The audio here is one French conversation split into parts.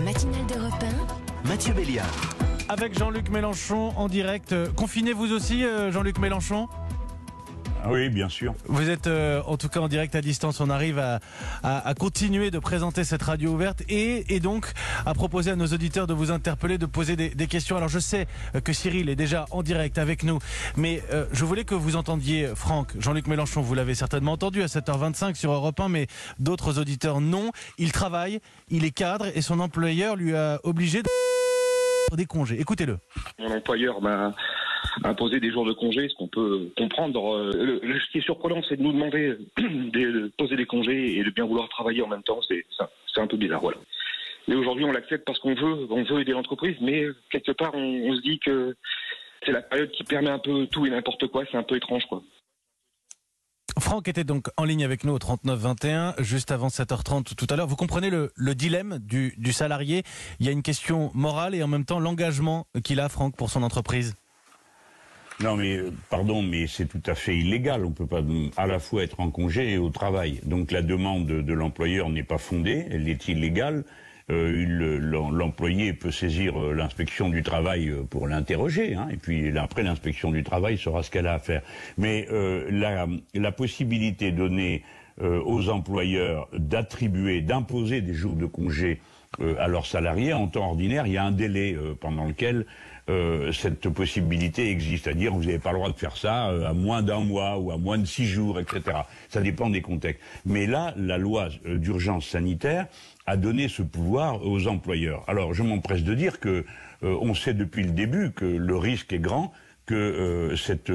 matinale d'Europe 1. Mathieu Béliard. Avec Jean-Luc Mélenchon en direct. Confinez vous aussi, Jean-Luc Mélenchon ? Oui, bien sûr. Vous êtes en tout cas en direct à distance. On arrive à continuer de présenter cette radio ouverte et donc à proposer à nos auditeurs de vous interpeller, de poser des questions. Alors je sais que Cyril est déjà en direct avec nous, mais je voulais que vous entendiez Franck. Jean-Luc Mélenchon, vous l'avez certainement entendu à 7h25 sur Europe 1, mais d'autres auditeurs non. Il travaille, il est cadre et son employeur lui a obligé de des congés. Écoutez-le. Mon employeur m'a imposé des jours de congé, ce qu'on peut comprendre. Ce qui est surprenant, c'est de nous demander de poser des congés et de bien vouloir travailler en même temps. C'est un peu bizarre, voilà. Mais aujourd'hui, on l'accepte parce qu'on veut aider l'entreprise, mais quelque part, on se dit que c'est la période qui permet un peu tout et n'importe quoi. C'est un peu étrange, quoi. Franck était donc en ligne avec nous au 39-21, juste avant 7h30 tout à l'heure. Vous comprenez le dilemme du salarié. Il y a une question morale et en même temps l'engagement qu'il a, Franck, pour son entreprise. Non mais, pardon, mais c'est tout à fait illégal. On ne peut pas à la fois être en congé et au travail. Donc la demande de l'employeur n'est pas fondée, elle est illégale. L'employé peut saisir l'inspection du travail pour l'interroger, hein, et puis après l'inspection du travail saura ce qu'elle a à faire. Mais la possibilité donnée aux employeurs d'imposer des jours de congé à leurs salariés, en temps ordinaire, il y a un délai pendant lequel cette possibilité existe. C'est-à-dire vous n'avez pas le droit de faire ça à moins d'un mois ou à moins de 6 jours, etc. Ça dépend des contextes. Mais là, la loi d'urgence sanitaire a donné ce pouvoir aux employeurs. Alors, je m'empresse de dire que on sait depuis le début que le risque est grand, que cette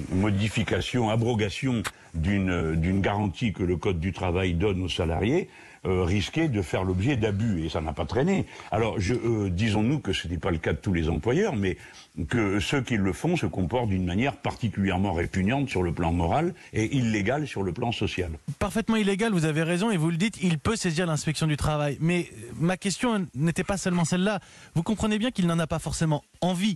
abrogation d'une garantie que le Code du travail donne aux salariés risquait de faire l'objet d'abus, et ça n'a pas traîné. Alors, disons-nous que ce n'est pas le cas de tous les employeurs, mais que ceux qui le font se comportent d'une manière particulièrement répugnante sur le plan moral et illégale sur le plan social. Parfaitement illégal, vous avez raison, et vous le dites, il peut saisir l'inspection du travail. Mais ma question n'était pas seulement celle-là. Vous comprenez bien qu'il n'en a pas forcément envie.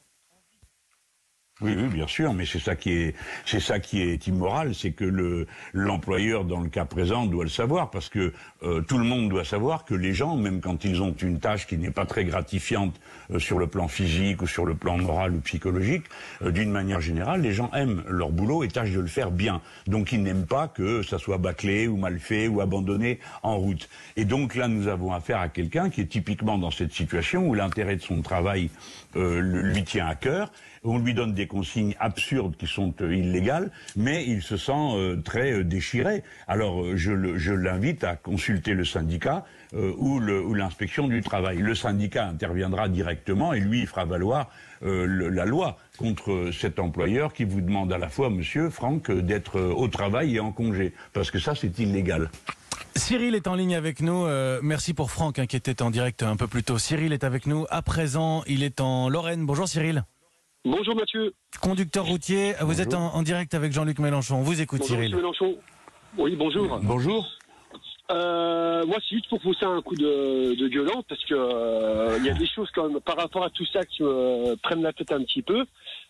Oui, bien sûr, mais c'est ça qui est immoral, c'est que l'employeur, dans le cas présent, doit le savoir, parce que tout le monde doit savoir que les gens, même quand ils ont une tâche qui n'est pas très gratifiante sur le plan physique ou sur le plan moral ou psychologique, d'une manière générale, les gens aiment leur boulot et tâchent de le faire bien. Donc ils n'aiment pas que ça soit bâclé ou mal fait ou abandonné en route. Et donc là, nous avons affaire à quelqu'un qui est typiquement dans cette situation où l'intérêt de son travail lui tient à cœur. On lui donne des consignes absurdes qui sont illégales, mais il se sent très déchiré. Alors je l'invite à consulter le syndicat ou l'inspection du travail. Le syndicat interviendra directement et lui il fera valoir la loi contre cet employeur qui vous demande à la fois, monsieur Franck, d'être au travail et en congé, parce que ça c'est illégal. Cyril est en ligne avec nous. Merci pour Franck qui était en direct un peu plus tôt. Cyril est avec nous. À présent, il est en Lorraine. Bonjour Cyril. Bonjour Mathieu. Conducteur routier, bonjour. Vous êtes en direct avec Jean-Luc Mélenchon. On vous écoute, bonjour, Cyril. Mélenchon. Oui, bonjour. Bonjour. Moi, c'est juste pour pousser un coup de gueulant, parce que y a des choses quand même, par rapport à tout ça qui me prennent la tête un petit peu.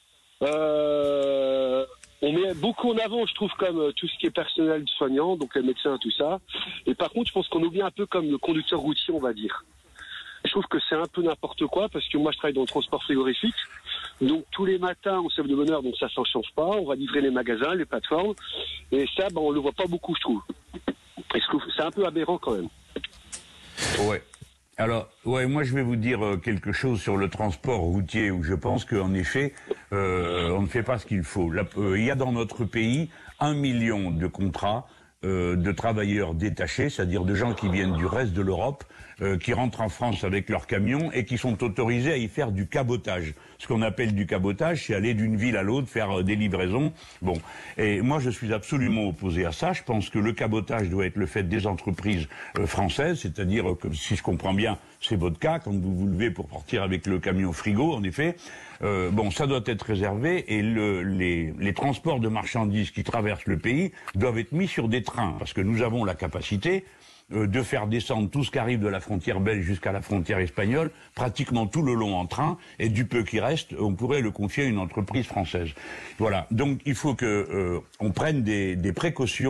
On met beaucoup en avant, je trouve, comme tout ce qui est personnel soignant, donc les médecins, tout ça. Et par contre, je pense qu'on oublie un peu comme le conducteur routier, on va dire. Je trouve que c'est un peu n'importe quoi, parce que moi, je travaille dans le transport frigorifique. Donc tous les matins, on se lève de bonne heure, donc ça s'en change pas. On va livrer les magasins, les plateformes. Et ça, on le voit pas beaucoup, je trouve. Et je trouve c'est un peu aberrant quand même. Ouais. Alors, moi je vais vous dire quelque chose sur le transport routier, où je pense qu'en effet, on ne fait pas ce qu'il faut. Il y a dans notre pays 1 million de contrats de travailleurs détachés, c'est-à-dire de gens qui viennent du reste de l'Europe, qui rentrent en France avec leurs camions et qui sont autorisés à y faire du cabotage. Ce qu'on appelle du cabotage, c'est aller d'une ville à l'autre, faire des livraisons. Bon, et moi je suis absolument opposé à ça. Je pense que le cabotage doit être le fait des entreprises françaises, c'est-à-dire que, si je comprends bien, c'est votre cas, quand vous vous levez pour partir avec le camion frigo, en effet. Ça doit être réservé, et les transports de marchandises qui traversent le pays doivent être mis sur des trains, parce que nous avons la capacité de faire descendre tout ce qui arrive de la frontière belge jusqu'à la frontière espagnole, pratiquement tout le long en train, et du peu qui reste, on pourrait le confier à une entreprise française. Voilà, donc il faut que on prenne des précautions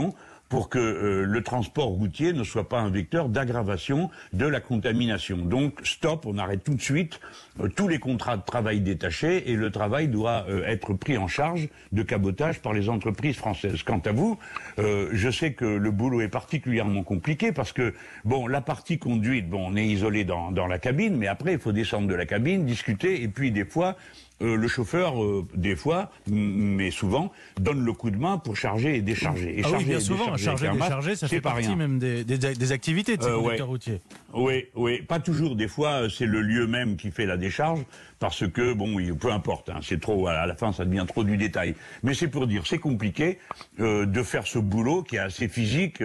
pour que le transport routier ne soit pas un vecteur d'aggravation de la contamination. Donc stop, on arrête tout de suite tous les contrats de travail détachés et le travail doit être pris en charge de cabotage par les entreprises françaises. Quant à vous, je sais que le boulot est particulièrement compliqué parce que, bon, la partie conduite, bon, on est isolé dans la cabine, mais après il faut descendre de la cabine, discuter et puis des fois... le chauffeur, des fois, mais souvent, donne le coup de main pour charger et décharger. Et oui, bien souvent, charger et décharger, ça fait partie même des activités de ces conducteurs routiers. Oui, pas toujours. Des fois, c'est le lieu même qui fait la décharge, parce que, bon, peu importe, hein, c'est trop, à la fin, ça devient trop du détail. Mais c'est pour dire, c'est compliqué de faire ce boulot qui est assez physique,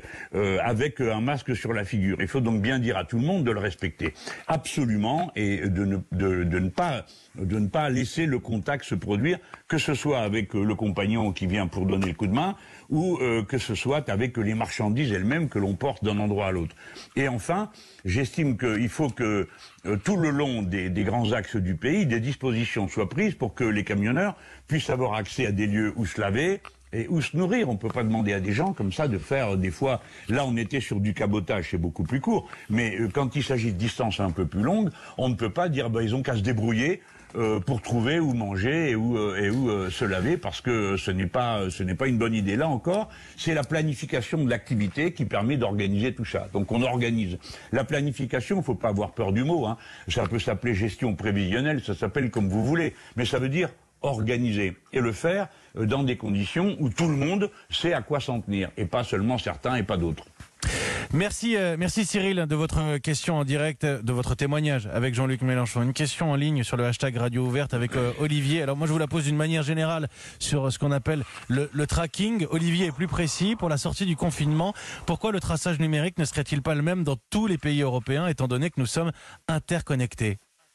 avec un masque sur la figure. Il faut donc bien dire à tout le monde de le respecter. Absolument, et de ne pas laisser le contact se produire, que ce soit avec le compagnon qui vient pour donner le coup de main, ou que ce soit avec les marchandises elles-mêmes que l'on porte d'un endroit à l'autre. Et enfin, j'estime qu'il faut que tout le long des grands axes du pays, des dispositions soient prises pour que les camionneurs puissent avoir accès à des lieux où se laver, et où se nourrir. On ne peut pas demander à des gens comme ça de faire des fois... Là, on était sur du cabotage, c'est beaucoup plus court. Mais quand il s'agit de distances un peu plus longues, on ne peut pas dire ils ont qu'à se débrouiller pour trouver où manger et où se laver, parce que ce n'est pas une bonne idée. Là encore, c'est la planification de l'activité qui permet d'organiser tout ça. Donc on organise. La planification, il ne faut pas avoir peur du mot. Hein. Ça peut s'appeler gestion prévisionnelle, ça s'appelle comme vous voulez. Mais ça veut dire organiser et le faire dans des conditions où tout le monde sait à quoi s'en tenir et pas seulement certains et pas d'autres. Merci Cyril de votre question en direct, de votre témoignage avec Jean-Luc Mélenchon. Une question en ligne sur le hashtag Radio Ouverte avec Olivier. Alors moi je vous la pose d'une manière générale sur ce qu'on appelle le tracking. Olivier est plus précis pour la sortie du confinement. Pourquoi le traçage numérique ne serait-il pas le même dans tous les pays européens étant donné que nous sommes interconnectés ?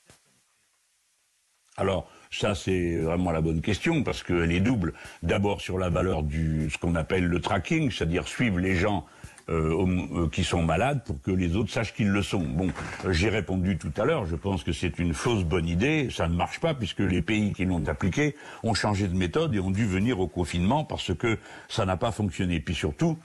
Alors, ça, c'est vraiment la bonne question, parce qu'elle est double. D'abord, sur la valeur ce qu'on appelle le tracking, c'est-à-dire suivre les gens qui sont malades pour que les autres sachent qu'ils le sont. Bon, j'ai répondu tout à l'heure, je pense que c'est une fausse bonne idée, ça ne marche pas, puisque les pays qui l'ont appliqué ont changé de méthode et ont dû venir au confinement parce que ça n'a pas fonctionné. Puis surtout,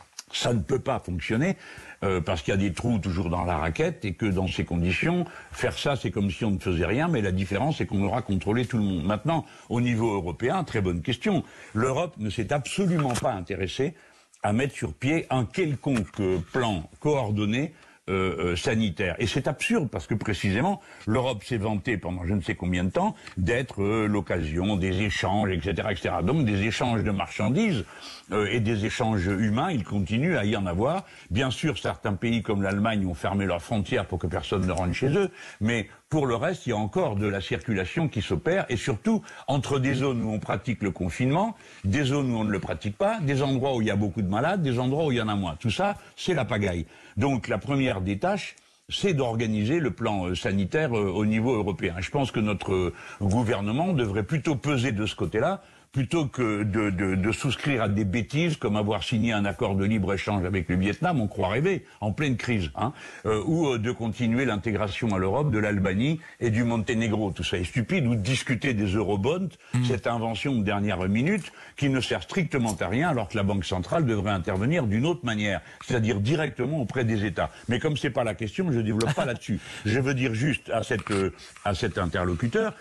ça ne peut pas fonctionner parce qu'il y a des trous toujours dans la raquette et que dans ces conditions, faire ça, c'est comme si on ne faisait rien, mais la différence, c'est qu'on aura contrôlé tout le monde. Maintenant, au niveau européen, très bonne question, l'Europe ne s'est absolument pas intéressée à mettre sur pied un quelconque plan coordonné sanitaire. Et c'est absurde parce que précisément, l'Europe s'est vantée pendant je ne sais combien de temps d'être l'occasion des échanges, etc., etc. Donc des échanges de marchandises et des échanges humains, il continue à y en avoir. Bien sûr, certains pays comme l'Allemagne ont fermé leurs frontières pour que personne ne rentre chez eux, mais pour le reste, il y a encore de la circulation qui s'opère, et surtout entre des zones où on pratique le confinement, des zones où on ne le pratique pas, des endroits où il y a beaucoup de malades, des endroits où il y en a moins. Tout ça, c'est la pagaille. Donc la première des tâches, c'est d'organiser le plan sanitaire au niveau européen. Je pense que notre gouvernement devrait plutôt peser de ce côté-là, plutôt que de souscrire à des bêtises comme avoir signé un accord de libre-échange avec le Vietnam, on croit rêver, en pleine crise, hein, ou de continuer l'intégration à l'Europe de l'Albanie et du Monténégro. Tout ça est stupide, ou de discuter des eurobonds, cette invention de dernière minute qui ne sert strictement à rien, alors que la Banque centrale devrait intervenir d'une autre manière, c'est-à-dire directement auprès des États. Mais comme c'est pas la question, je développe pas là-dessus. Je veux dire juste à cet interlocuteur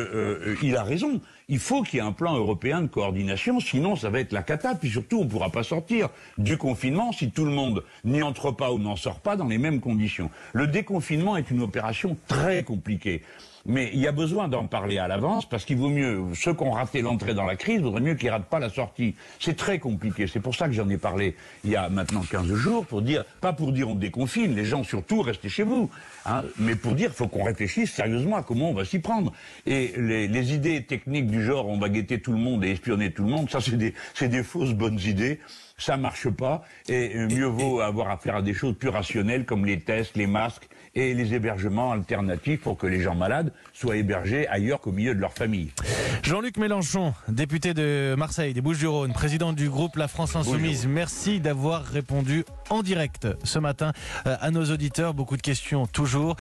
que il a raison. Il faut qu'il y ait un plan européen de coordination, sinon ça va être la cata. Puis surtout, on ne pourra pas sortir du confinement si tout le monde n'y entre pas ou n'en sort pas dans les mêmes conditions. Le déconfinement est une opération très compliquée. Mais il y a besoin d'en parler à l'avance, parce qu'il vaut mieux, ceux qui ont raté l'entrée dans la crise, il vaudrait mieux qu'ils ne ratent pas la sortie. C'est très compliqué. C'est pour ça que j'en ai parlé il y a maintenant 15 jours, pas pour dire on déconfine, les gens surtout restez chez vous, hein, mais pour dire qu'il faut qu'on réfléchisse sérieusement à comment on va s'y prendre. Et les idées techniques du genre on va guetter tout le monde et espionner tout le monde, ça c'est des fausses bonnes idées. Ça marche pas, et mieux vaut avoir affaire à des choses plus rationnelles comme les tests, les masques et les hébergements alternatifs pour que les gens malades soient hébergés ailleurs qu'au milieu de leur famille. Jean-Luc Mélenchon, député de Marseille, des Bouches-du-Rhône, président du groupe La France Insoumise, merci d'avoir répondu en direct ce matin à nos auditeurs. Beaucoup de questions toujours.